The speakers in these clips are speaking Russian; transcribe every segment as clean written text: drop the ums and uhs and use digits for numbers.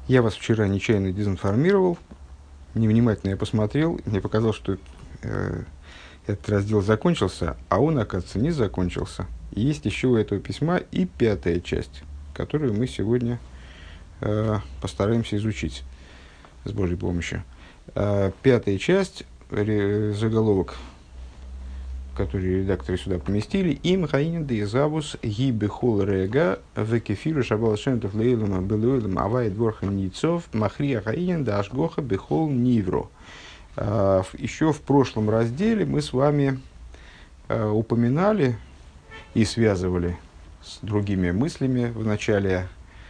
Я вас вчера нечаянно дезинформировал, невнимательно я посмотрел, мне показалось, что этот раздел закончился, а он, оказывается, не закончился. И есть еще у этого письма и пятая часть, которую мы сегодня постараемся изучить с Божьей помощью. Пятая часть, заголовок, который редакторы сюда поместили, «Им хаинен де изавус ги бехол рега векефиру шабал шентов лейлама белуэлам авай дворха ницов махрия хаинен да ашгоха бехол нивро». Еще в прошлом разделе мы с вами упоминали и связывали с другими мыслями в начале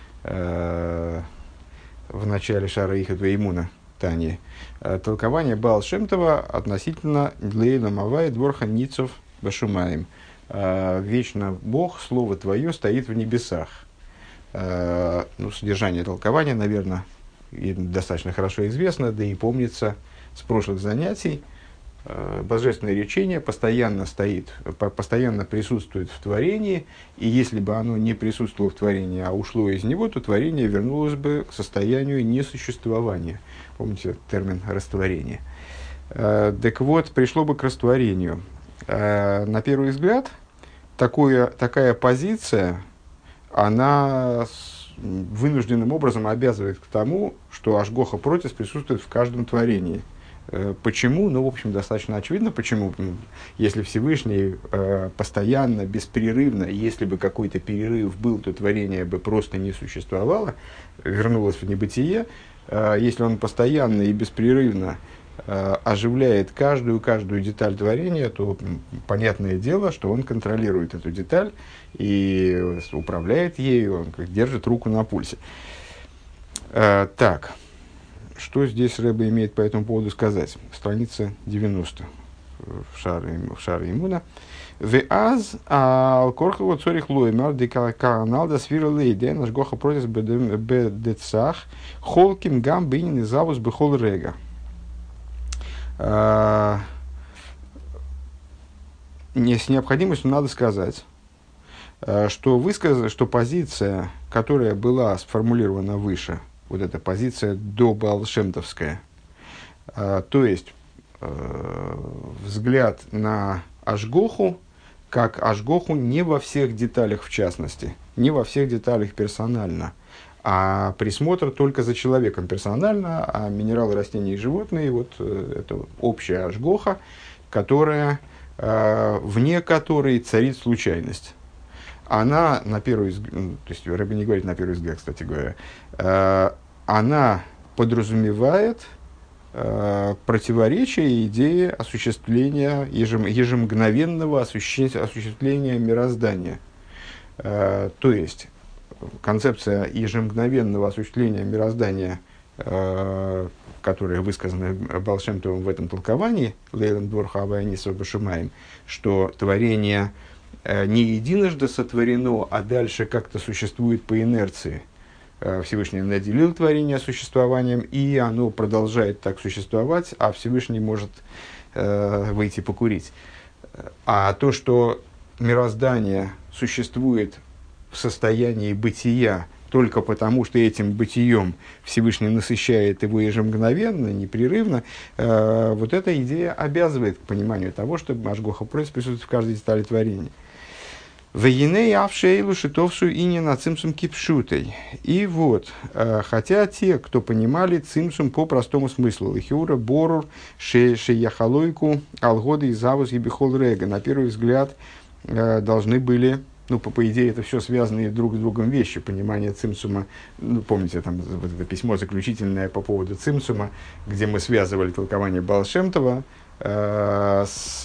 Шара Ихат Веймуна Тани толкование Баал Шем Това относительно Лейла Мавай Дворха Ницов Башумаем. Вечно Бог, Слово Твое, стоит в небесах. Содержание толкования, наверное, достаточно хорошо известно, да и помнится с прошлых занятий. Божественное речение постоянно присутствует в творении, и если бы оно не присутствовало в творении, а ушло из него, то творение вернулось бы к состоянию несуществования. Помните термин растворения? Так вот, пришло бы к растворению. На первый взгляд, такая позиция, она вынужденным образом обязывает к тому, что ашгоха протис присутствует в каждом творении. Почему? В общем, достаточно очевидно, почему. Если Всевышний постоянно, беспрерывно, если бы какой-то перерыв был, то творение бы просто не существовало, вернулось в небытие. Если он постоянно и беспрерывно оживляет каждую деталь творения, то понятное дело, что он контролирует эту деталь и управляет ею, он держит руку на пульсе. Так. Что здесь Ребе имеет по этому поводу сказать? Страница 90 в Шаре Имуна. «Веаз ал-корхово цорих лоймар деканал да свира лейде наш гоха протис бедецах холким гам бинин изавус бехол рега». С необходимостью надо сказать, что позиция, которая была сформулирована выше, вот эта позиция добаалшемтовская, то есть взгляд на ашгоху, как ашгоху не во всех деталях в частности, не во всех деталях персонально, а присмотр только за человеком персонально, а минералы, растения и животные, вот это общая ашгоха, вне которой царит случайность. Она, на первый взгляд, то есть Ребе не говорит на первый взгляд, кстати говоря, она подразумевает противоречие идее осуществления, ежемгновенного осуществления мироздания. То есть, концепция ежемгновенного осуществления мироздания, которая высказана Баал Шем Товом в этом толковании, Лейлам Дворха Авай Нисов Башумаем, что творение не единожды сотворено, а дальше как-то существует по инерции. Всевышний наделил творение существованием, и оно продолжает так существовать, а Всевышний может выйти покурить. А то, что мироздание существует в состоянии бытия только потому, что этим бытием Всевышний насыщает его ежемгновенно, непрерывно, вот эта идея обязывает к пониманию того, что ашгоха протис присутствует в каждой детали творения. «Вейней авшейлу шитовсу инина цимсум кипшутой». И вот, хотя те, кто понимали цимсум по простому смыслу, лихиура борур шеяхалойку алгоды и завус и бихол рега, на первый взгляд должны были, по идее, это все связанные друг с другом вещи, понимание цимсума. Помните, там вот это письмо заключительное по поводу цимсума, где мы связывали толкование Баал Шем Това с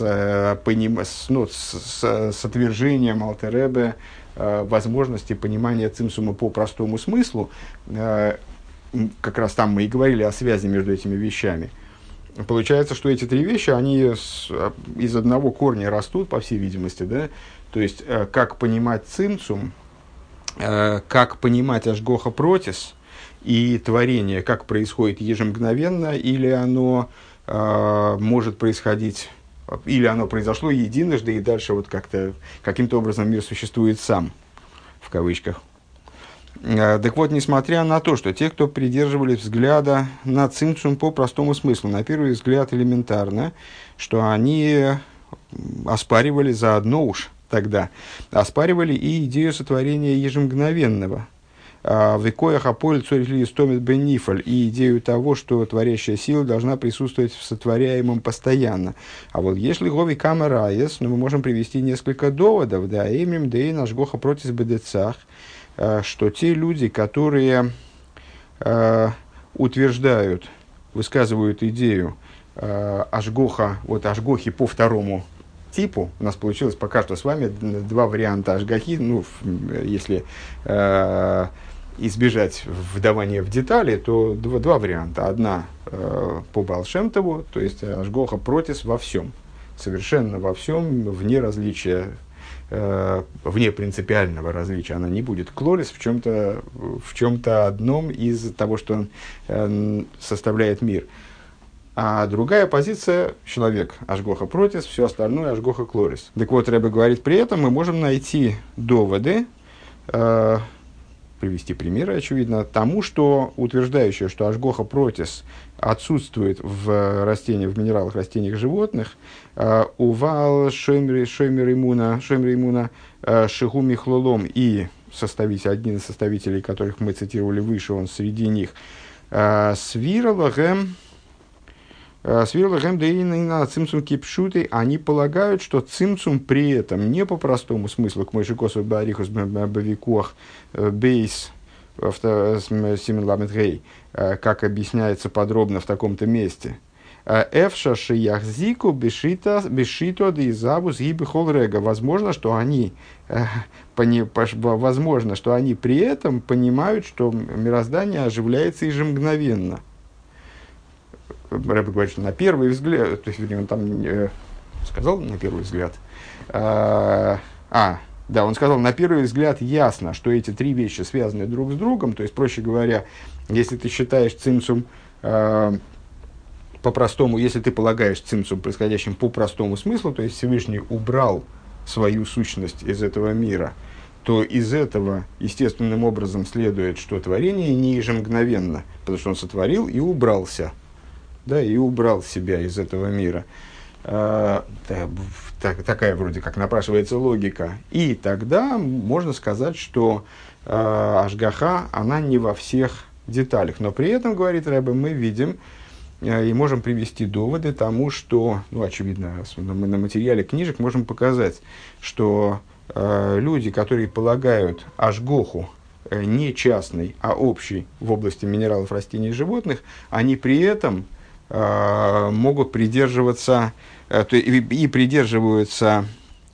отвержением Алтер Ребе возможности понимания цимсума по простому смыслу. Как раз там мы и говорили о связи между этими вещами. Получается, что эти три вещи, они из одного корня растут, по всей видимости, да? То есть, как понимать цимсум, как понимать ашгоха протис и творение, как происходит ежемгновенно, или оно может происходить, или оно произошло единожды, и дальше вот каким-то образом мир существует сам, в кавычках. Так вот, несмотря на то, что те, кто придерживались взгляда на цимцум по простому смыслу, на первый взгляд элементарно, что они оспаривали заодно уж тогда, оспаривали и идею сотворения ежемгновенного. Векоях аполь цорили стомит бенифаль, и идею того, что творящая сила должна присутствовать в сотворяемом постоянно. А вот если гови камераес, мы можем привести несколько доводов, да, имем дей наш гоха против бедецах, что те люди, которые утверждают, высказывают идею ашгоха, вот ашгохи по второму типу, у нас получилось пока что с вами два варианта ашгохи, ну, если избежать вдавания в детали, то два варианта. Одна по Баал Шем Тову, то есть ашгоха протис во всем, совершенно во всем, вне различия, вне принципиального различия, она не будет клорис в чем-то одном из того, что он составляет мир. А другая позиция – человек ашгоха протис, все остальное ашгоха клорис. Так вот, Ребе говорит, при этом мы можем найти доводы, привести примеры, очевидно, тому, что утверждающее, что ашгоха протис отсутствует в растениях, в минералах, растениях, животных, увал шоймер имуна шигу михлолом, и один из составителей, которых мы цитировали выше, он среди них, свиралахем дейна цимцум кипшуты, они полагают, что цимцум при этом не по простому смыслу, к мойшикосу барихус бавикуах бейс симен ламет гей, как объясняется подробно в таком-то месте. Эфша шияхзику бешито дейзабус гибы холрега. Возможно, что они при этом понимают, что мироздание оживляется ежемгновенно. Рэбе говорит, что на первый взгляд, то есть, вернее, он там сказал на первый взгляд, да, он сказал, на первый взгляд ясно, что эти три вещи связаны друг с другом, то есть, проще говоря, если ты считаешь цимцум по-простому, если ты полагаешь цимцум происходящим по простому смыслу, то есть Всевышний убрал свою сущность из этого мира, то из этого естественным образом следует, что творение не ежемгновенно, потому что он сотворил и убрался. Да, и убрал себя из этого мира. Такая вроде как напрашивается логика. И тогда можно сказать, что ашгаха, она не во всех деталях. Но при этом, говорит Ребе, мы видим и можем привести доводы тому, что, ну, очевидно, на материале книжек можем показать, что люди, которые полагают ашгоху не частный, а общий в области минералов, растений и животных, они при этом могут придерживаться, и придерживаются,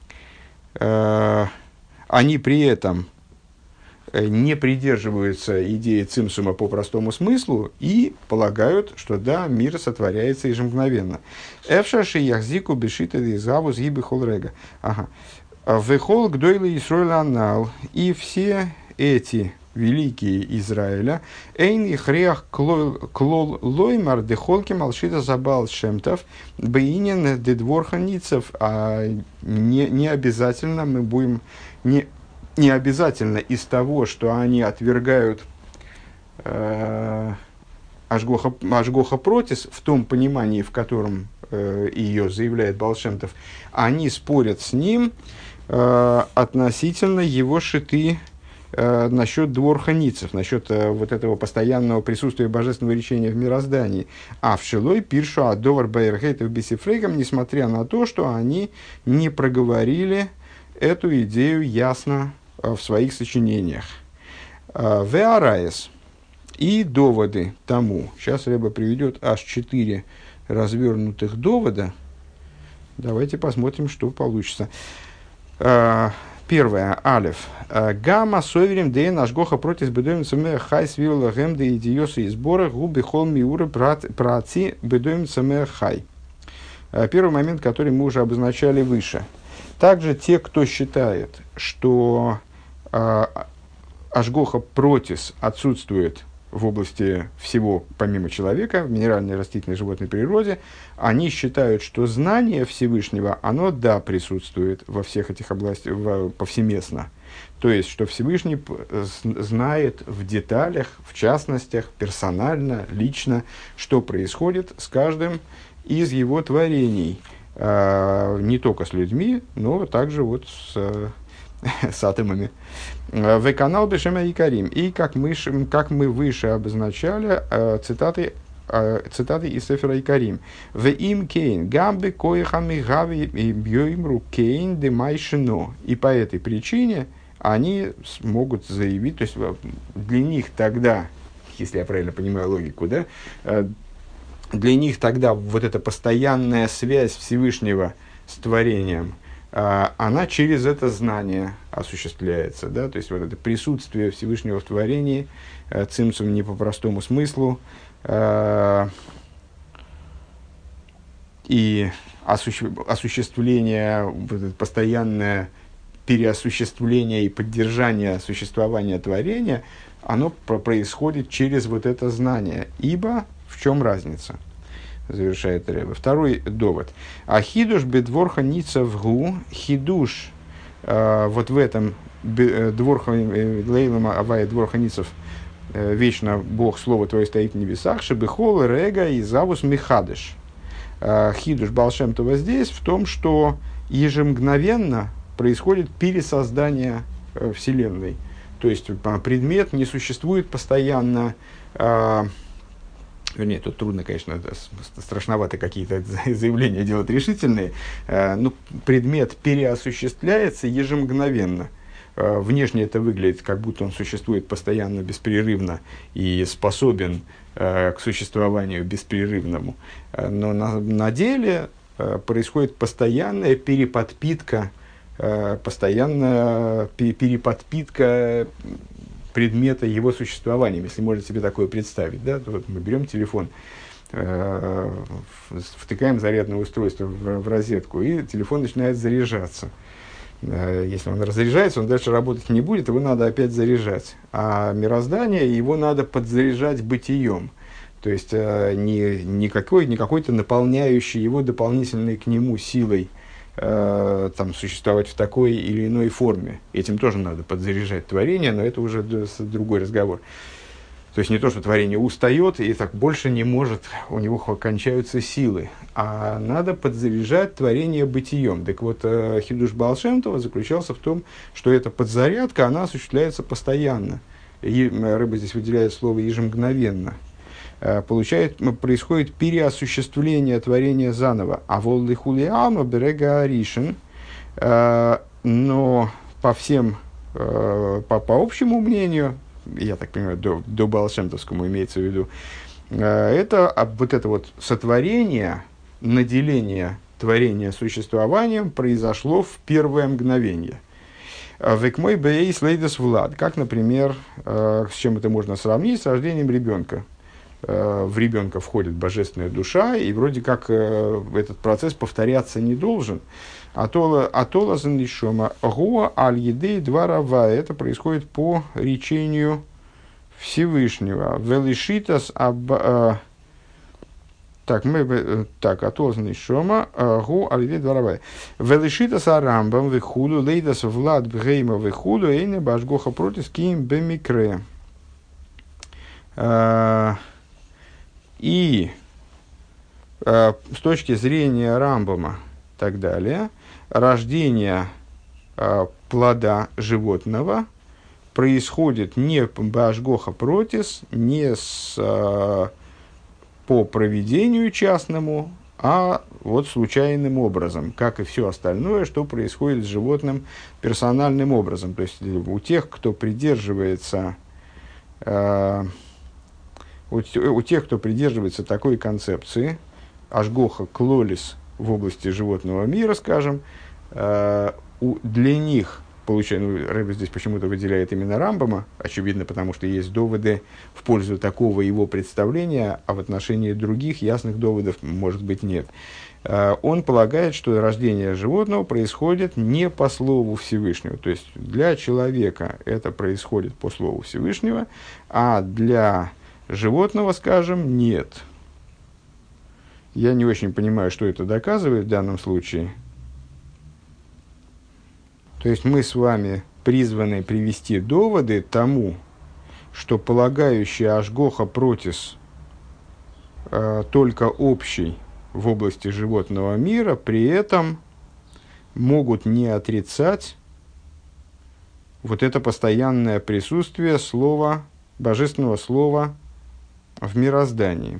они при этом не придерживаются идеи цимсума по простому смыслу и полагают, что да, мир сотворяется ежемгновенно. Эфшаши яхзику бешита дизаву сгибы холрега. Вехол гдойла Исроэля анал. И все эти великие Израиля, эйн их реах клол лоймар дехолки малшита забал шемтов, бейнин дедворханицев, а не обязательно мы будем, не обязательно из того, что они отвергают ашгоха протис в том понимании, в котором ее заявляет Баал Шем Тов, они спорят с ним относительно его шиты, насчет дворханицев, насчет вот этого постоянного присутствия божественного речения в мироздании. А в Шилой пиршу адовар байрхейтов бисифрейгам, несмотря на то, что они не проговорили эту идею ясно в своих сочинениях. Веараес и доводы тому. Сейчас Ребе приведет аж 4 развернутых довода. Давайте посмотрим, что получится. Первое. Алеф. Гамма соверим дейн ашгоха против бедоим хай свирла гэм де идиосы и сбора губи холм миура прааци бедоим хай. Первый момент, который мы уже обозначали выше. Также те, кто считает, что ашгоха протис отсутствует в области всего, помимо человека, в минеральной, растительной, животной природе, они считают, что знание Всевышнего, оно, да, присутствует во всех этих областях повсеместно. То есть, что Всевышний знает в деталях, в частностях, персонально, лично, что происходит с каждым из его творений. Не только с людьми, но также вот с атомами. В канал Бешема и Карим. И как мы выше обозначали, цитаты из Сефера Икарим. В им кейн гамбе коехами гави и бьёимру кейн демайшино. И по этой причине они смогут заявить, то есть для них тогда, если я правильно понимаю логику, да, для них тогда вот эта постоянная связь Всевышнего с творением, она через это знание осуществляется, да, то есть вот это присутствие Всевышнего в творении, цимцум не по простому смыслу, и осуществление, вот это постоянное переосуществление и поддержание существования творения, оно происходит через вот это знание. Ибо в чем разница? Завершает Ребе. Второй довод. А хидуш бедворха ницав гу, хидуш вот в этом дворха лейлама авая дворха ницав, вечно Бог, Слово Твое стоит в небесах, шебехол, рега и завус михадыш. Хидуш Баал Шем Това здесь в том, что ежемгновенно происходит пересоздание Вселенной. То есть предмет не существует постоянно. Вернее, тут трудно, конечно, страшновато какие-то заявления делать решительные. Но предмет переосуществляется ежемгновенно. Внешне это выглядит, как будто он существует постоянно, беспрерывно и способен к существованию беспрерывному. Но на деле происходит постоянная переподпитка предмета его существованием, если можно себе такое представить. Да? Вот мы берем телефон, втыкаем зарядное устройство в розетку, и телефон начинает заряжаться. Если он разряжается, он дальше работать не будет, его надо опять заряжать. А мироздание, его надо подзаряжать бытием. То есть не какой-то наполняющий его дополнительной к нему силой там, существовать в такой или иной форме. Этим тоже надо подзаряжать творение, но это уже другой разговор. То есть не то, что творение устает и так больше не может, у него кончаются силы, а надо подзаряжать творение бытием. Так вот, хидуш Баал Шем Това заключался в том, что эта подзарядка, она осуществляется постоянно. Рыба здесь выделяет слово ежемгновенно. Происходит переосуществление творения заново. А волды хулиама берега аришин, но по общему мнению, я так понимаю, до Баал-Шем-товскому имеется в виду, это вот сотворение, наделение творения существованием произошло в первое мгновение. Векмой бейс лейдес влад, как, например, с чем это можно сравнить, с рождением ребенка. В ребенка входит божественная душа, и вроде как этот процесс повторяться не должен. Атола занишома гуа аль едей дварава. Это происходит по речению Всевышнего. Велишитас атола занишома гуа аль едей дварава. Велишитас арамбам вихуду лейдас влад бгейма вихуду эйне башгоха протис ким бемикре. И с точки зрения Рамбама и так далее, рождение плода животного происходит не башгоха протис, не по проведению частному, а вот случайным образом, как и все остальное, что происходит с животным персональным образом. То есть у тех, кто придерживается такой концепции, ашгоха клолис в области животного мира, скажем, для них, Рэбе здесь почему-то выделяет именно Рамбама, очевидно, потому что есть доводы в пользу такого его представления, а в отношении других ясных доводов, может быть, нет. Он полагает, что рождение животного происходит не по слову Всевышнего. То есть для человека это происходит по слову Всевышнего, а для животного, скажем, нет. Я не очень понимаю, что это доказывает в данном случае. То есть мы с вами призваны привести доводы тому, что полагающий ашгоха протис только общий в области животного мира, при этом могут не отрицать вот это постоянное присутствие слова, божественного слова в мироздании.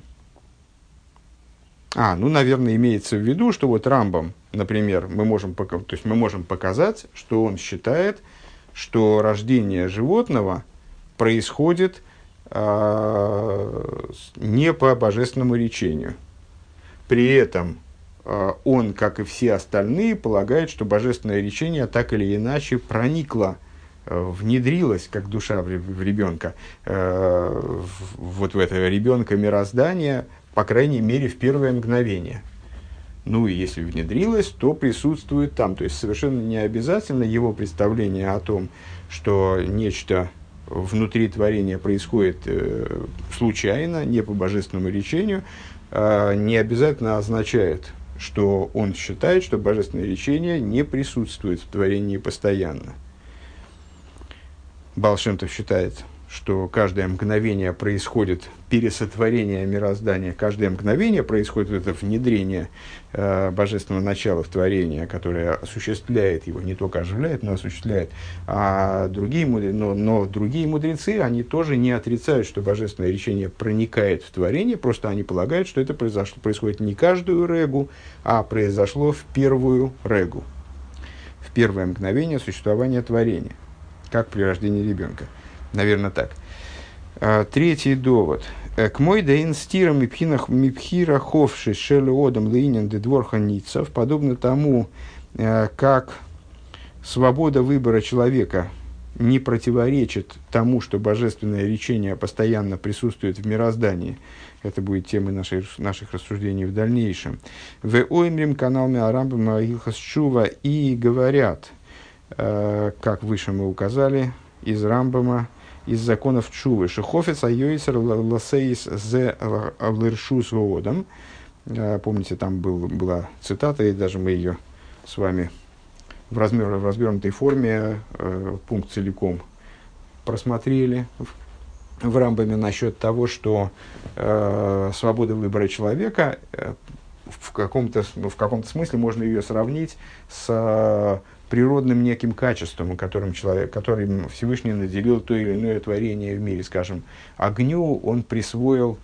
Наверное, имеется в виду, что вот Рамбам, например, мы можем показать, что он считает, что рождение животного происходит не по божественному речению. При этом он, как и все остальные, полагает, что божественное речение так или иначе проникло, внедрилось, как душа в ребенка, вот в этого ребенка мироздание, по крайней мере, в первое мгновение. И если внедрилось, то присутствует там. То есть, совершенно не обязательно его представление о том, что нечто внутри творения происходит случайно, не по божественному речению, не обязательно означает, что он считает, что божественное речение не присутствует в творении постоянно. Баал Шем Тов считает, что каждое мгновение происходит пересотворение мироздания, каждое мгновение происходит это внедрение божественного начала в творение, которое осуществляет его, не только оживляет, но осуществляет. Но другие мудрецы, они тоже не отрицают, что божественное речение проникает в творение, просто они полагают, что это происходит не каждую регу, а произошло в первую регу, в первое мгновение существования творения, как при рождении ребенка. Наверное, так. Третий довод. К мой дейн стирам мипхира ховши шелеодам лейнен дедворха ницев, подобно тому, как свобода выбора человека не противоречит тому, что божественное речение постоянно присутствует в мироздании. Это будет темой наших рассуждений в дальнейшем. В оймрим каналме арамбам илхас шува, и говорят, как выше мы указали, из Рамбама, из законов Чувы. Шехофец айойсер ласейс зе лыршус воодам. Помните, там была цитата, и даже мы ее с вами в развернутой форме, пункт целиком просмотрели в Рамбаме насчет того, что свобода выбора человека в каком-то смысле можно ее сравнить с природным неким качеством, которым Всевышний наделил то или иное творение в мире. Скажем, огню он присвоил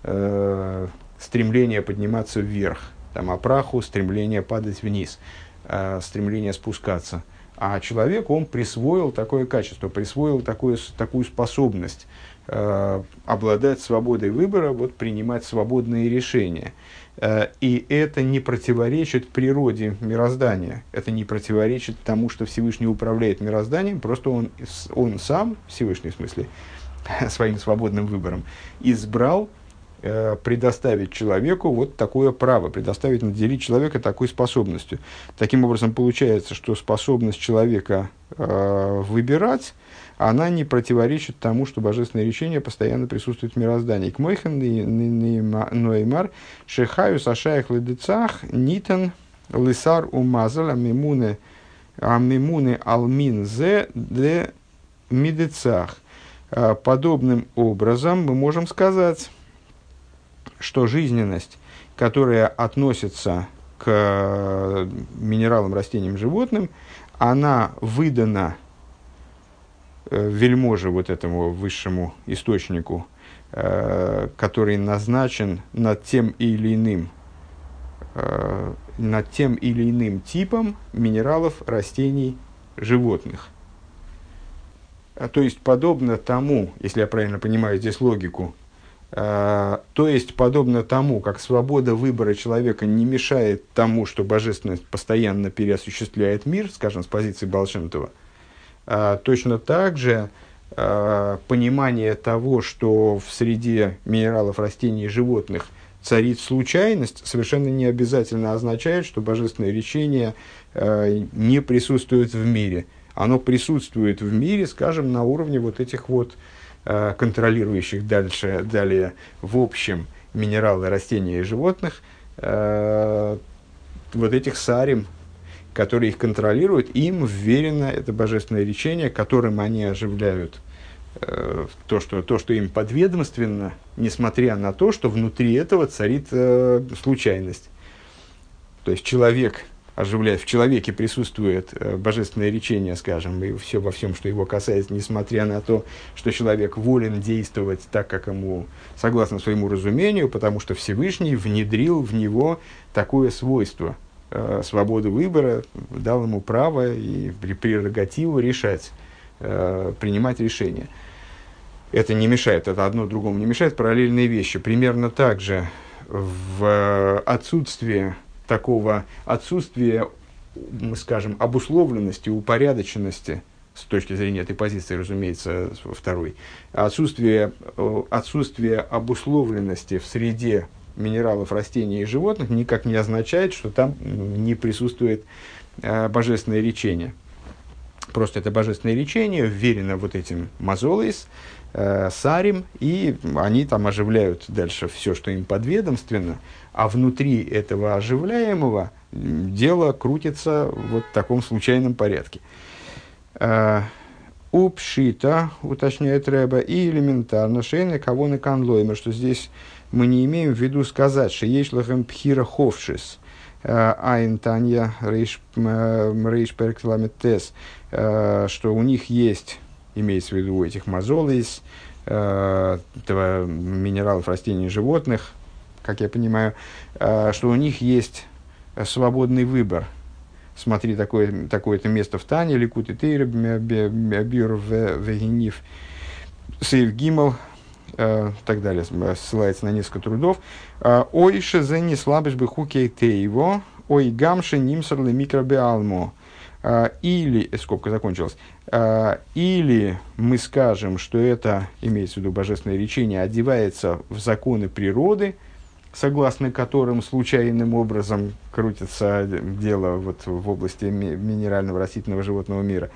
стремление подниматься вверх, а праху стремление падать вниз, стремление спускаться. А человеку он присвоил такое качество, присвоил такую способность обладать свободой выбора, принимать свободные решения. И это не противоречит природе мироздания, это не противоречит тому, что Всевышний управляет мирозданием, просто он сам, Всевышний в смысле, своим свободным выбором, избрал предоставить человеку такое право, наделить человека такой способностью. Таким образом, получается, что способность человека выбирать, она не противоречит тому, что божественное речение постоянно присутствует в мироздании. К мойхан ноэмар шехаю сашаях ледецах нитан лисар умазал амимуне алмин зе де мидецах. Подобным образом мы можем сказать, что жизненность, которая относится к минералам, растениям, животным, она выдана вельможе этому высшему источнику, который назначен над тем или иным типом минералов, растений, животных. То есть, подобно тому, если я правильно понимаю здесь логику, то есть, подобно тому, как свобода выбора человека не мешает тому, что божественность постоянно переосуществляет мир, скажем, с позиции Баал Шем Това, точно так же понимание того, что в среде минералов, растений и животных царит случайность, совершенно не обязательно означает, что божественное речение не присутствует в мире. Оно присутствует в мире, скажем, на уровне этих контролирующих далее в общем минералы, растения и животных, этих сарим, которые их контролируют, им вверено это божественное речение, которым они оживляют то, что им подведомственно, несмотря на то, что внутри этого царит случайность. То есть человек оживляет, в человеке присутствует божественное речение, скажем, и все во всем, что его касается, несмотря на то, что человек волен действовать так, как ему, согласно своему разумению, потому что Всевышний внедрил в него такое свойство, свободу выбора, дал ему право и прерогативу решать, принимать решения. Это не мешает, это одно другому не мешает, параллельные вещи. Примерно так же в отсутствие, мы скажем, обусловленности, упорядоченности, с точки зрения этой позиции, разумеется, второй, отсутствие обусловленности в среде минералов, растений и животных никак не означает, что там не присутствует божественное речение. Просто это божественное речение вверено вот этим мазолейс, сарим, и они там оживляют дальше все, что им подведомственно, а внутри этого оживляемого дело крутится вот в таком случайном порядке. Упшита, уточняет Рэба, и элементарно, шейны кого на канлоймер, что здесь мы не имеем в виду сказать, что есть лахем пхира ховшис, айн танья рейш перкламетес, что у них есть, имеется в виду у этих мазолейс, минералов, растений и животных, как я понимаю, что у них есть свободный выбор. Смотри, такое-то место в Тане, Ликут и Тейр, Бир Вегенив, Сейв Гимл, так далее, ссылается на несколько трудов. Ой, шезени слабыш бы хукей тейво, ой, гамши нимсарлы микробиалмо. Или, скобка закончилась, или мы скажем, что это, имеется в виду божественное речение, одевается в законы природы, согласно которым случайным образом крутится дело вот в области минерального, растительного, животного мира.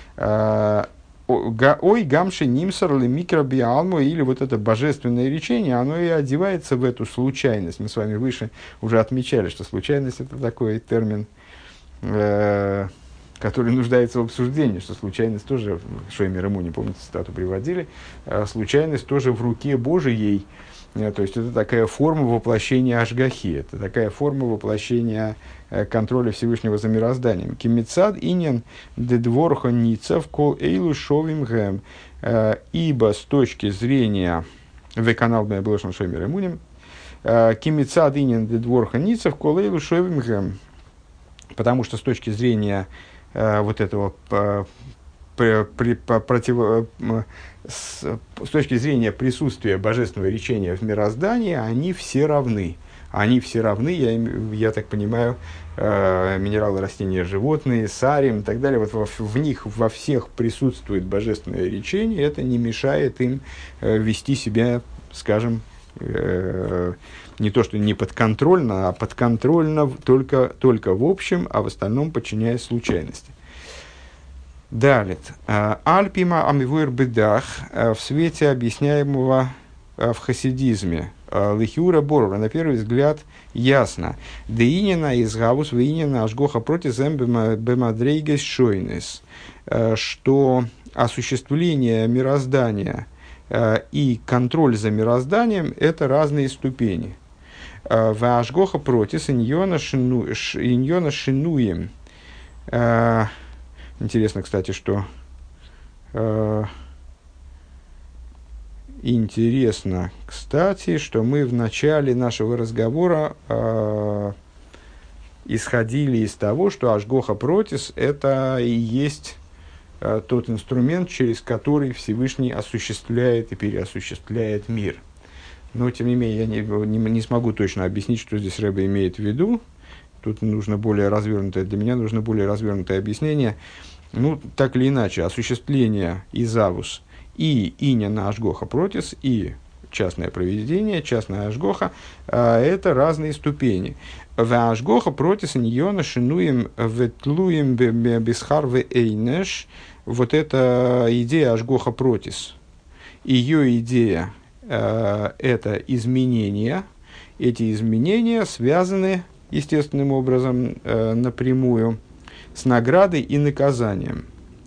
Ой, гамши нимсарлы микробиалмо, или вот это божественное речение, оно и одевается в эту случайность. Мы с вами выше уже отмечали, что случайность — это такой термин, который нуждается в обсуждении, что случайность тоже, Шоймер и Муни, помните, цитату приводили, случайность тоже в руке Божией, то есть это такая форма воплощения ашгахи, это такая форма воплощения контроля Всевышнего за мирозданием. Кимицад иньян дедворха ницав кол эйлу шовим гэм, ибо с точки зрения веканал бэблошн Шоймер и Муни, кимицад иньян дедворха ницав кол эйлу шовим гэм, потому что с точки зрения вот этого с точки зрения присутствия божественного речения в мироздании, они все равны. Они все равны, я так понимаю, минералы, растения, животные, сарим и так далее. Вот в них во всех присутствует божественное речение, это не мешает им вести себя, скажем, не то, что не подконтрольно, а подконтрольно только в общем, а в остальном подчиняясь случайности. Далее. Альпима амивуэр бедах в свете объясняемого в хасидизме. Лихиура Борура, на первый взгляд, ясно. Деинина из Гавус, вeinина ашгоха протизем бемадрейгес шойнес, что осуществление мироздания и контроль за мирозданием – это разные ступени. В ашгоха протис иньона шинуем. Интересно, кстати, что мы в начале нашего разговора исходили из того, что ашгоха протис – это и есть тот инструмент, через который Всевышний осуществляет и переосуществляет мир. Но, тем не менее, я не смогу точно объяснить, что здесь Рэбе имеет в виду. Тут нужно более развернутое, для меня нужно более развернутое объяснение. Ну, так или иначе, осуществление изавус и иня на ашгоха протис, и частное проведение, частная ашгоха, это разные ступени. В ашгоха протис иньона шинуем ветлуем бесхар ве эйнеш. Вот эта идея ашгоха протис. Ее идея это изменения. Эти изменения связаны естественным образом напрямую с наградой и наказанием.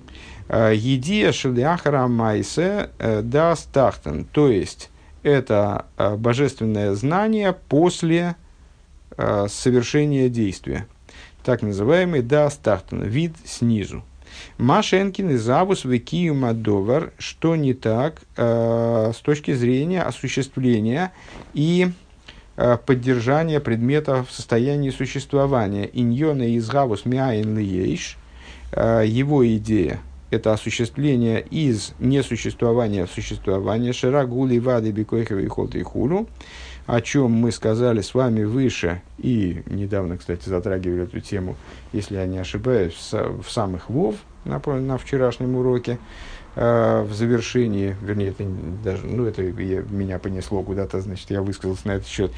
Едия шелиахара майсе дас тахтен, то есть это божественное знание после совершения действия, так называемый дас тахтен, вид снизу. Машенкин и Завус Викиюма Довар, что не так с точки зрения осуществления и поддержания предмета в состоянии существования. Иньона из Гавус Мяйн Лиейш, его идея – это осуществление из несуществования в существование, Ширагули Вады Бикойхева и Холта и Хулу, о чем мы сказали с вами выше, и недавно, кстати, затрагивали эту тему, если я не ошибаюсь, в самых Вов на вчерашнем уроке, в завершении, вернее, это даже, меня понесло куда-то, значит, я высказался на этот счет,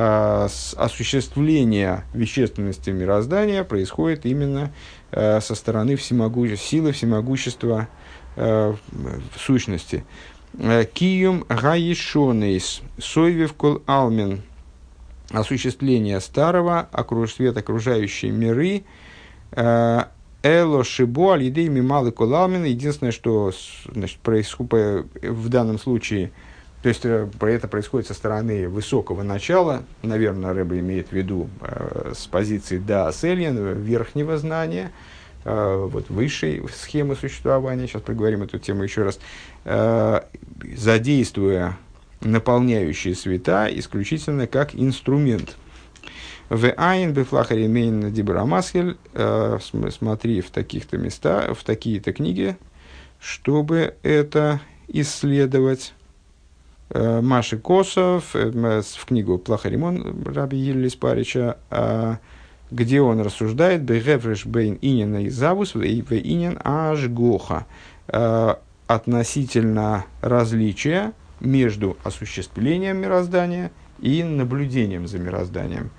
осуществление вещественности мироздания происходит именно со стороны силы всемогущества в сущности. Киюм гаишонейс сойвев кол алмин, осуществление старого, свет окружающие миры, эло шибо алидей мималы кол алмин. Единственное, что, значит, происходит в данном случае, то есть это происходит со стороны высокого начала, наверное, Рэбе имеет в виду с позиции даас эльен, верхнего знания, вот высшей схемы существования, сейчас проговорим эту тему еще раз, задействуя наполняющие света исключительно как инструмент. В айн бефлахари мейн дибрамаскель, смотри в таких-то местах, в такие-то книги, чтобы это исследовать. Маши Косов в книгу Плахаримон Раби Йиллис Парича, где он рассуждает «Бегевреш бейн инина и завус в инин ашгоха» относительно различия между осуществлением мироздания и наблюдением за мирозданием.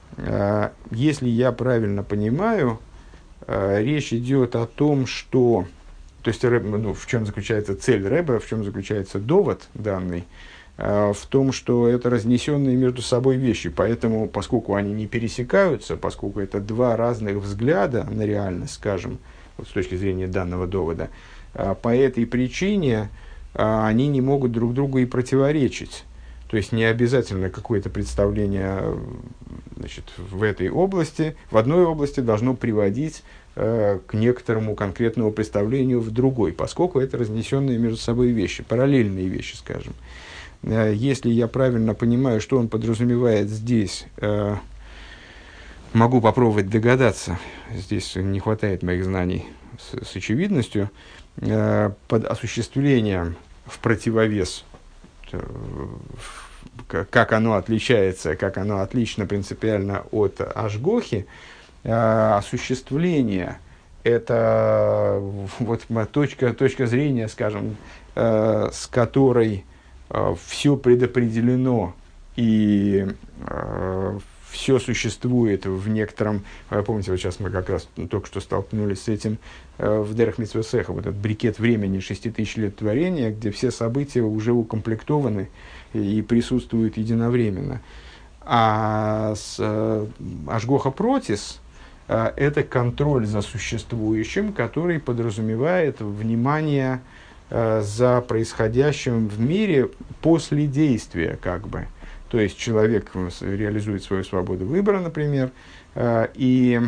Если я правильно понимаю, речь идет о том, что... То есть, в чем заключается цель Рэбе, в чем заключается довод данный, в том, что это разнесенные между собой вещи. Поэтому, поскольку они не пересекаются, поскольку это два разных взгляда на реальность, скажем, вот с точки зрения данного довода, по этой причине они не могут друг другу и противоречить. То есть, не обязательно какое-то представление, значит, в этой области, в одной области должно приводить к некоторому конкретному представлению в другой, поскольку это разнесенные между собой вещи, параллельные вещи, скажем. Если я правильно понимаю, что он подразумевает здесь, могу попробовать догадаться, здесь не хватает моих знаний с очевидностью, под осуществлением в противовес, как оно отличается, как оно отлично принципиально от ашгохи, осуществление – это вот точка зрения, скажем, с которой все предопределено и все существует в некотором... Помните, вот сейчас мы как раз только что столкнулись с этим в Дерех Мицвот Сеха, вот этот брикет времени 6000 лет творения, где все события уже укомплектованы и присутствуют единовременно. А ашгоха протис – это контроль за существующим, который подразумевает внимание за происходящим в мире после действия, как бы. То есть человек реализует свою свободу выбора, например, и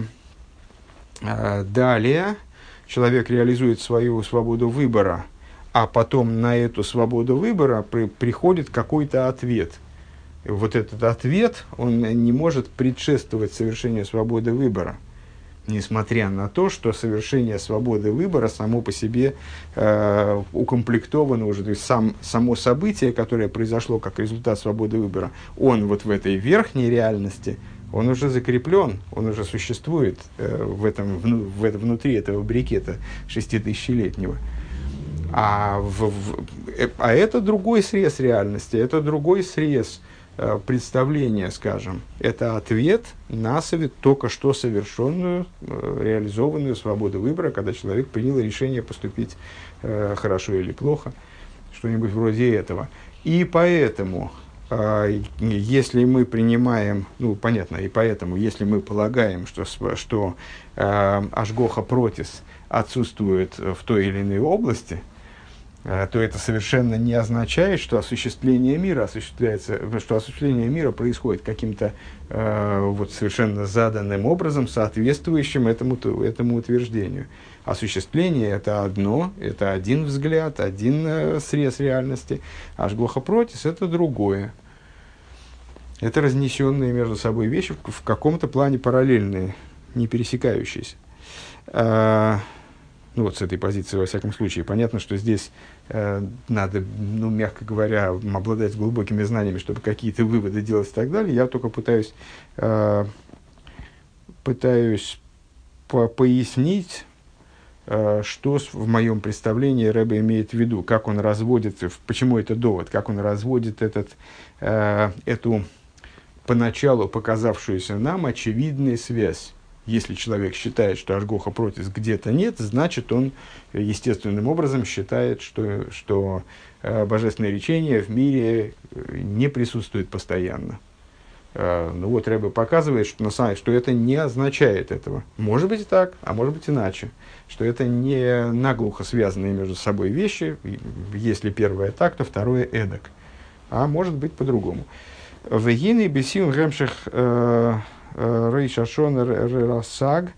далее человек реализует свою свободу выбора, а потом на эту свободу выбора приходит какой-то ответ. Вот этот ответ, он не может предшествовать совершению свободы выбора, несмотря на то, что совершение свободы выбора само по себе укомплектовано уже, то есть само событие, которое произошло как результат свободы выбора, он вот в этой верхней реальности, он уже закреплен, он уже существует внутри этого брикета 6000-летнего. А это другой срез реальности, это другой срез представление, скажем, это ответ на только что совершенную, реализованную свободу выбора, когда человек принял решение поступить хорошо или плохо, что-нибудь вроде этого. И поэтому Если мы принимаем, ну, понятно, и поэтому, если мы полагаем, что ашгоха протис отсутствует в той или иной области, то это совершенно не означает, что осуществление мира происходит каким-то вот совершенно заданным образом, соответствующим этому утверждению. Осуществление – это одно, это один взгляд, один срез реальности, а ашгоха протис – это другое. Это разнесенные между собой вещи, в каком-то плане параллельные, не пересекающиеся. Ну, вот с этой позиции, во всяком случае, понятно, что здесь надо, ну, мягко говоря, обладать глубокими знаниями, чтобы какие-то выводы делать и так далее. Я только пытаюсь пояснить, что в моем представлении Ребе имеет в виду, как он разводит, почему это довод, как он разводит эту поначалу показавшуюся нам очевидную связь. Если человек считает, что ашгоха протис где-то нет, значит, он естественным образом считает, что божественное речение в мире не присутствует постоянно. Ну вот Ребе показывает, что это не означает этого. Может быть и так, а может быть иначе. Что это не наглухо связанные между собой вещи. Если первое так, то второе эдак. А может быть по-другому. Вегины бесим гемших Рейшашон Рерасаг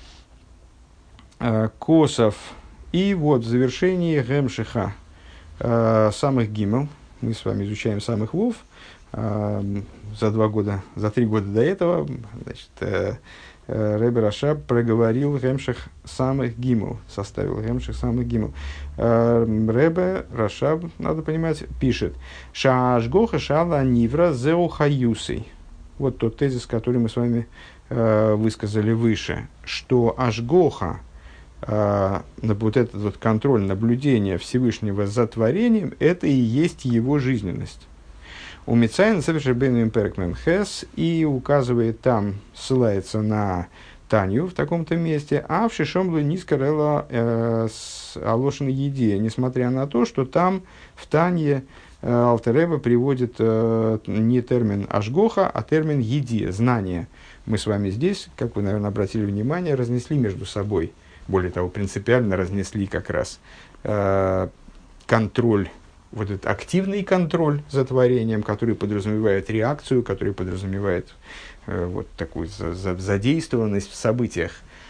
Косов. И вот в завершении Гемшиха самых гимел, мы с вами изучаем самых вов, за 3 года до этого, значит, Ребе Рашаб проговорил Гемших самых гимел, составил Гемших самых гимел. Ребе Рашаб, надо понимать, пишет: Шаашгоха шала нивра зеу хаюсей. Вот тот тезис, который мы с вами высказали выше, что ашгоха, вот этот вот контроль, наблюдение Всевышнего за творением, это и есть его жизненность. У Мицайна Сефер Бейну Имперек Мемхес, и указывает там, ссылается на Танью в таком-то месте, а в Шишомлу Нискарела Алошин Еде, несмотря на то, что там в Танье Алтер Ребе приводит не термин ашгоха, а термин еди, знание. Мы с вами здесь, как вы, наверное, обратили внимание, разнесли между собой, более того, принципиально разнесли как раз контроль, вот этот активный контроль за творением, который подразумевает реакцию, который подразумевает вот такую задействованность в событиях,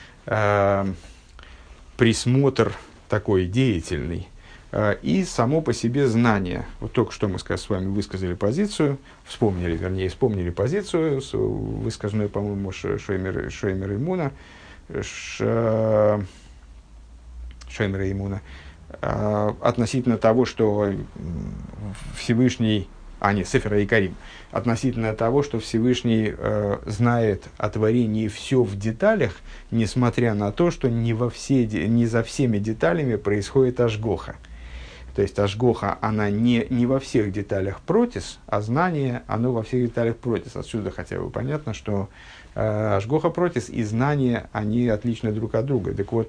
присмотр такой деятельный, и само по себе знание. Вот только что мы с вами высказали позицию, вспомнили позицию, высказанную, по-моему, Шоймер Имуна, относительно того, что Всевышний, Сефер Икарим, относительно того, что Всевышний знает о творении все в деталях, несмотря на то, что не за всеми деталями происходит ашгоха. То есть ашгоха, она не во всех деталях протис, а знание, оно во всех деталях протис. Отсюда хотя бы понятно, что ашгоха протис и знание, они отличны друг от друга. Так вот,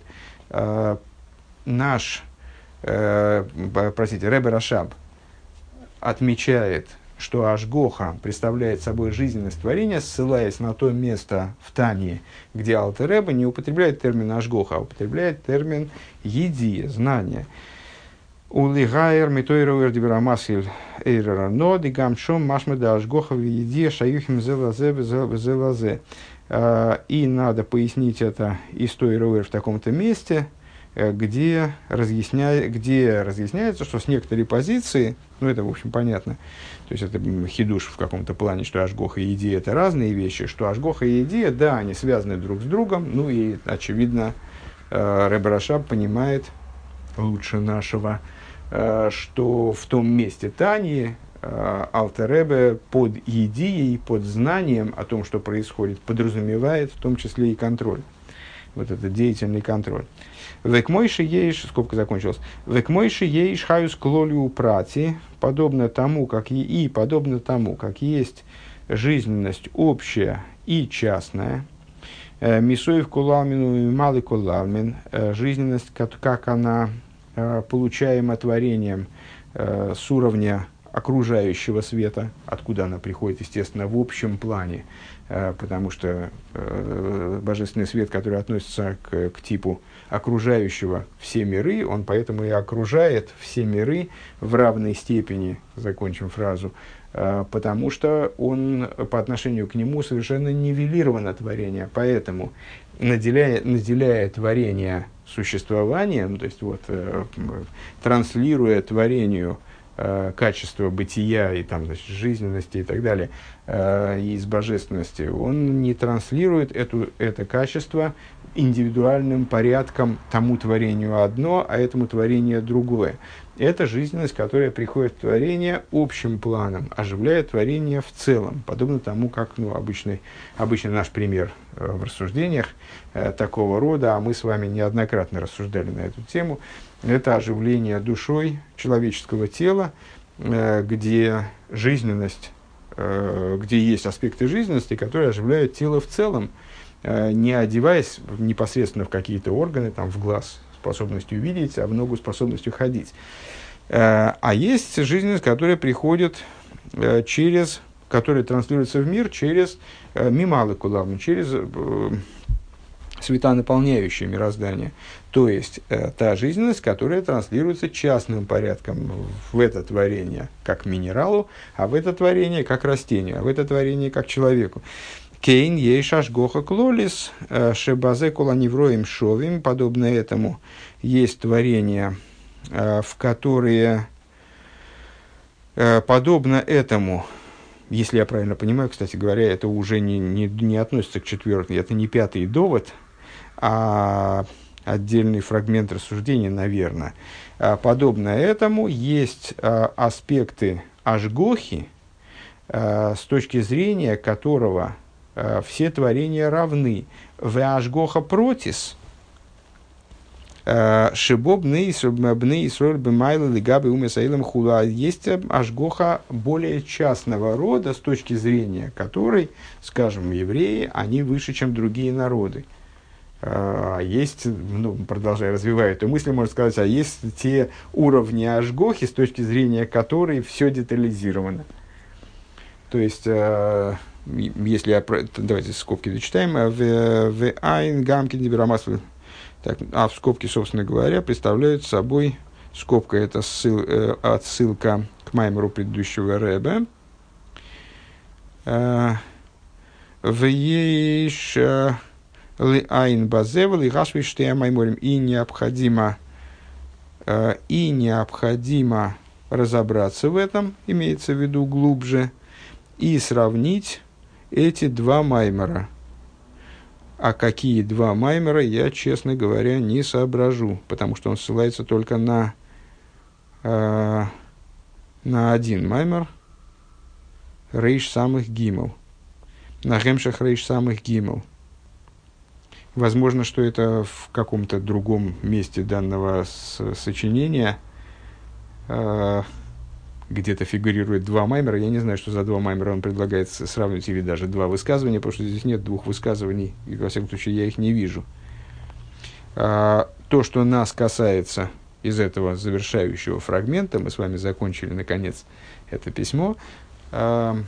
Ребе Рашаб отмечает, что ашгоха представляет собой жизненность творения, ссылаясь на то место в Танье, где Алтер Ребе не употребляет термин ашгоха, а употребляет термин еди, знание. Улигайер митойровер диберамасиль эйрера ноди гамшом машмеда ашгоха в еди шаюхим зелазе. И надо пояснить это из Тойровер в таком-то месте, где разъясняется, что с некоторой позиции, ну это в общем понятно, то есть это хидуш в каком-то плане, что ашгоха и идея это разные вещи, что ашгоха и идея, да, они связаны друг с другом, ну и очевидно Ребе Рашаб понимает лучше нашего, что в том месте Таньи Алтер Ребе под идеей, под знанием о том, что происходит, подразумевает в том числе и контроль. Вот этот деятельный контроль. Век мойши еиш, скобка закончилась. Век мойши еиш хаюс клолю прати, подобно тому, как есть жизненность общая и частная. Мисоев кулалмину и малый кулалмин, жизненность, как она получаема творением с уровня окружающего света, откуда она приходит, естественно, в общем плане, потому что божественный свет, который относится к типу окружающего все миры, он поэтому и окружает все миры в равной степени, закончим фразу, потому что он по отношению к нему совершенно нивелировано творение, поэтому наделяя творение существованием, то есть транслируя творению качество бытия и там, значит, жизненности и так далее, из божественности, он не транслирует это качество индивидуальным порядком тому творению одно, а этому творению другое. Это жизненность, которая приходит в творение общим планом, оживляет творение в целом, подобно тому, как обычный наш пример в рассуждениях такого рода, а мы с вами неоднократно рассуждали на эту тему, это оживление душой человеческого тела, где жизненность, где есть аспекты жизненности, которые оживляют тело в целом, не одеваясь непосредственно в какие-то органы, там, в глаз способностью видеть, а в ногу способностью ходить. А есть жизненность, которая приходит которая транслируется в мир через мималы кулавну, через света, наполняющие мироздание. То есть, та жизненность, которая транслируется частным порядком в это творение, как минералу, а в это творение, как растению, а в это творение, как человеку. Кейн ейш ашгоха клолис шебазе коланевроим шовим. Подобно этому есть творения, в которые, подобно этому, если я правильно понимаю, кстати говоря, это уже не относится к четвертому, это не пятый довод, а отдельный фрагмент рассуждения, наверное. Подобно этому есть аспекты ашгохи, с точки зрения которого все творения равны. В ашгоха протис шибо бней Исроэль бемайла лигабы умесаилам хула. Есть ашгоха более частного рода, с точки зрения которой, скажем, евреи, они выше, чем другие народы. Есть, продолжая развивать эту мысль, можно сказать, а есть те уровни ашгохи, с точки зрения которой все детализировано. То есть, если давайте скобки дочитаем, в айн гамки диберамасл. А в скобке, собственно говоря, представляют собой, скобка это отсылка к маймеру предыдущего Ребе. В ейш ли айн базевал и гашвиштея майморим. И необходимо разобраться в этом, имеется в виду глубже, и сравнить эти два маймера. А какие два маймера, я, честно говоря, не соображу, потому что он ссылается только на один маймер, рейш самых гимел, на гемшах рейш самых гимел. Возможно, что это в каком-то другом месте данного сочинения где-то фигурирует два маймера. Я не знаю, что за два маймера он предлагает сравнивать, или даже два высказывания, потому что здесь нет двух высказываний, и, во всяком случае, я их не вижу. То, что нас касается из этого завершающего фрагмента, мы с вами закончили, наконец, это письмо, то,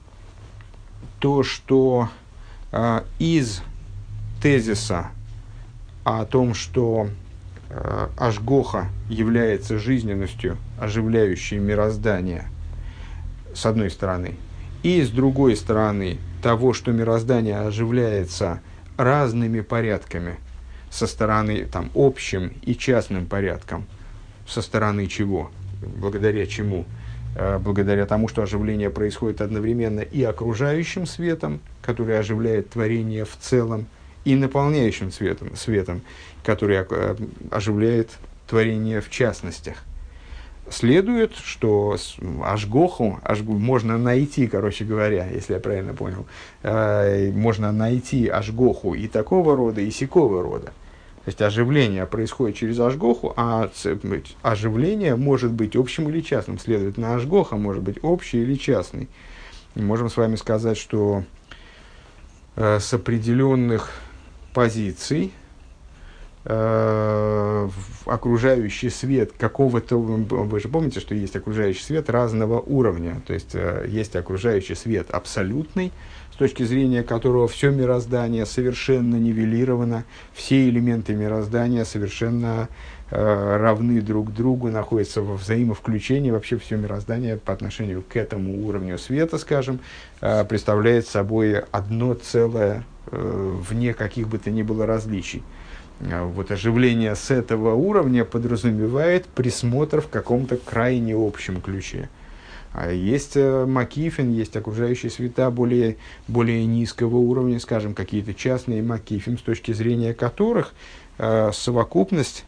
что из тезиса о том, что ашгоха является жизненностью, оживляющей мироздание, с одной стороны, и с другой стороны, того, что мироздание оживляется разными порядками, со стороны общим и частным порядком, со стороны чего, благодаря чему? Благодаря тому, что оживление происходит одновременно и окружающим светом, который оживляет творение в целом, и наполняющим светом, который оживляет творение в частностях. Следует, что ашгоху можно найти, короче говоря, если я правильно понял, можно найти ашгоху и такого рода, и сякого рода. То есть оживление происходит через ашгоху, а оживление может быть общим или частным. Следовательно, ашгоха может быть общий или частный. И можем с вами сказать, что с определенных позиций окружающий свет какого-то... Вы же помните, что есть окружающий свет разного уровня. То есть, есть окружающий свет абсолютный, с точки зрения которого все мироздание совершенно нивелировано, все элементы мироздания совершенно равны друг другу, находятся во взаимовключении. Вообще все мироздание по отношению к этому уровню света, скажем, представляет собой одно целое, вне каких бы то ни было различий. Вот оживление с этого уровня подразумевает присмотр в каком-то крайне общем ключе. А есть макифин, есть окружающие света более низкого уровня, скажем, какие-то частные макифин, с точки зрения которых совокупность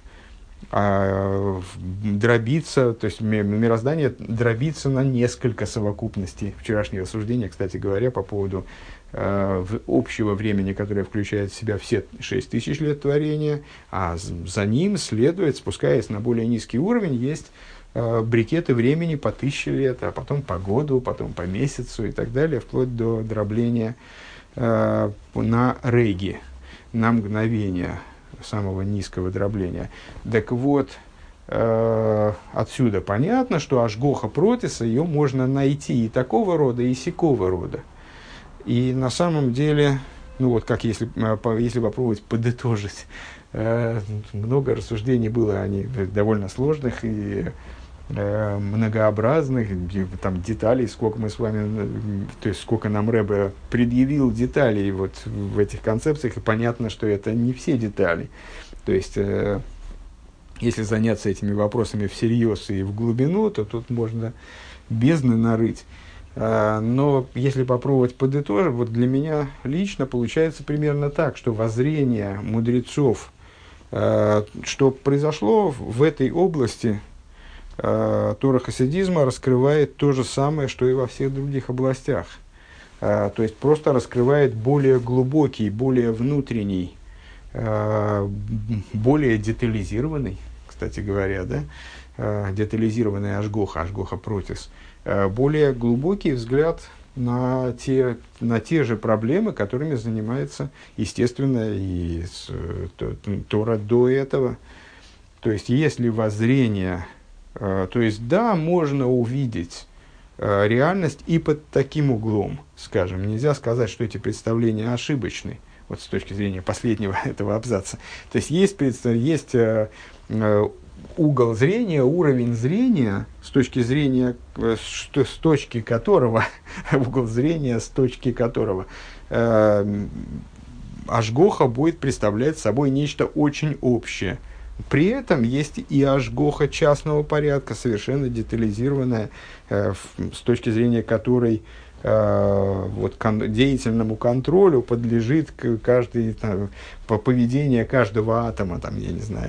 дробится, то есть мироздание дробится на несколько совокупностей. Вчерашнее рассуждение, кстати говоря, по поводу общего времени, которое включает в себя все 6000 лет творения, а за ним следует, спускаясь на более низкий уровень, есть брикеты времени по 1000 лет, а потом по году, потом по месяцу и так далее, вплоть до дробления на реги, на мгновение самого низкого дробления. Так вот, отсюда понятно, что ашгоха протиса, ее можно найти и такого рода, и сякого рода. И на самом деле, ну вот как если попробовать подытожить, много рассуждений было, они довольно сложных и многообразных, там деталей, сколько мы с вами, то есть сколько нам Ребе предъявил деталей вот в этих концепциях, и понятно, что это не все детали. То есть, если заняться этими вопросами всерьез и в глубину, то тут можно бездны нарыть. Но если попробовать подытожить, вот для меня лично получается примерно так, что воззрение мудрецов, что произошло в этой области, Тора хасидизма раскрывает то же самое, что и во всех других областях. То есть просто раскрывает более глубокий, более внутренний, более детализированный, кстати говоря, да, детализированный ашгоха протис, более глубокий взгляд на те же проблемы, которыми занимается, естественно, и Тора до этого. То есть, если воззрение, то есть, да, можно увидеть реальность и под таким углом, скажем. Нельзя сказать, что эти представления ошибочны, вот с точки зрения последнего этого абзаца. То есть, есть угол зрения, уровень зрения, с точки зрения, с точки которого, угол зрения, с точки которого ашгоха будет представлять собой нечто очень общее. При этом есть и ашгоха частного порядка, совершенно детализированная, с точки зрения которой деятельному контролю подлежит каждый, поведение каждого атома, там, я не знаю.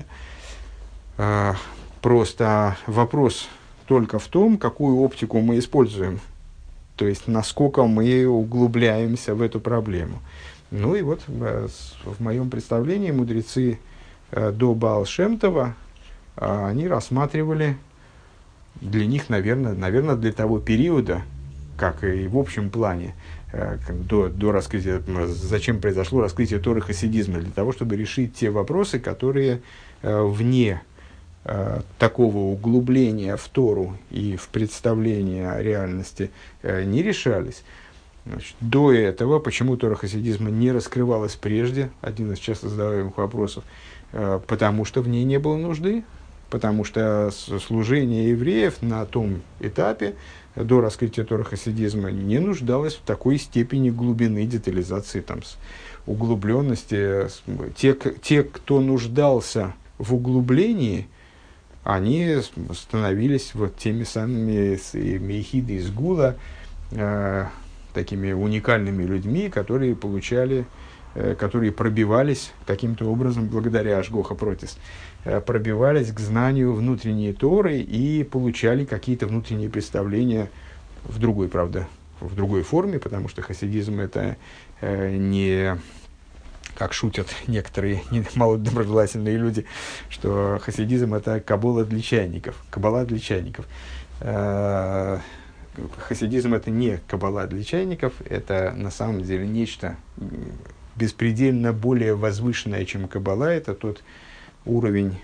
Просто вопрос только в том, какую оптику мы используем, то есть насколько мы углубляемся в эту проблему. Ну и вот в моем представлении мудрецы до Баал Шем Това, они рассматривали, для них, наверное, для того периода, как и в общем плане, до раскрытия, зачем произошло раскрытие Торы хасидизма, для того, чтобы решить те вопросы, которые вне такого углубления в Тору и в представление о реальности не решались. Значит, до этого, почему Тора хасидизма не раскрывалась прежде, один из часто задаваемых вопросов, потому что в ней не было нужды, потому что служение евреев на том этапе до раскрытия Тора хасидизма не нуждалось в такой степени глубины, детализации, там, углубленности. Те, кто нуждался в углублении, они становились вот теми самыми мейхиды из Гула, такими уникальными людьми, которые пробивались каким-то образом, благодаря ашгоха протис, пробивались к знанию внутренней Торы и получали какие-то внутренние представления в другой, правда, в другой форме, потому что хасидизм это не... Как шутят некоторые малодоброжелательные люди, что хасидизм – это каббала для чайников. Каббала для чайников. Хасидизм – это не каббала для чайников, это на самом деле нечто беспредельно более возвышенное, чем каббала. Это тот уровень,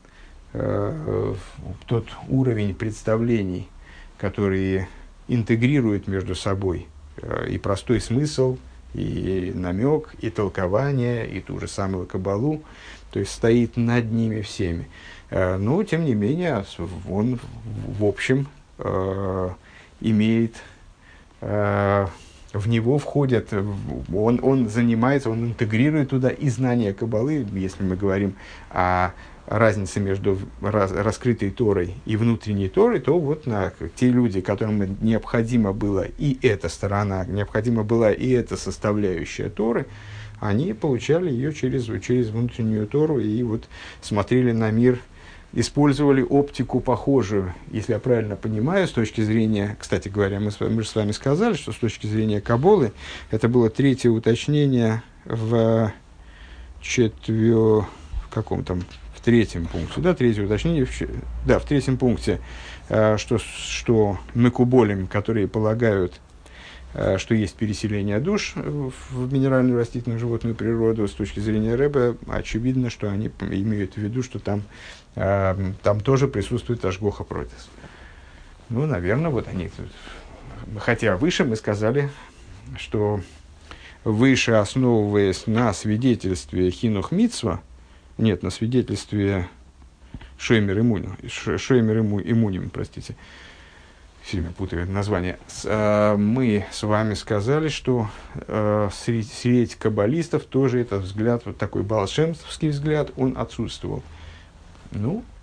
тот уровень представлений, которые интегрируют между собой и простой смысл, и намек, и толкование, и ту же самую каббалу, то есть стоит над ними всеми. Но, тем не менее, он, в общем, имеет, в него входят, он занимается, он интегрирует туда и знания каббалы, если мы говорим о разнице между раскрытой Торой и внутренней Торой, то вот те люди, которым необходимо было и эта сторона, необходима была и эта составляющая Торы, они получали ее через внутреннюю Тору и вот смотрели на мир, использовали оптику похожую, если я правильно понимаю, с точки зрения, кстати говоря, мы же с вами сказали, что с точки зрения Каббалы, это было третье уточнение в третьем пункте, третье уточнение, в третьем пункте, что мекуболим, которые полагают, что есть переселение душ в минеральную, растительную, животную природу, с точки зрения Ребе, очевидно, что они имеют в виду, что там тоже присутствует ашгоха протис. Ну, наверное, вот они. Хотя выше мы сказали, что выше, основываясь на свидетельстве хинух мицва, нет, на свидетельстве шоймер имуним, простите, все время путаю название, мы с вами сказали, что среди каббалистов тоже этот взгляд, вот такой балшемтовский взгляд, он отсутствовал. Ну,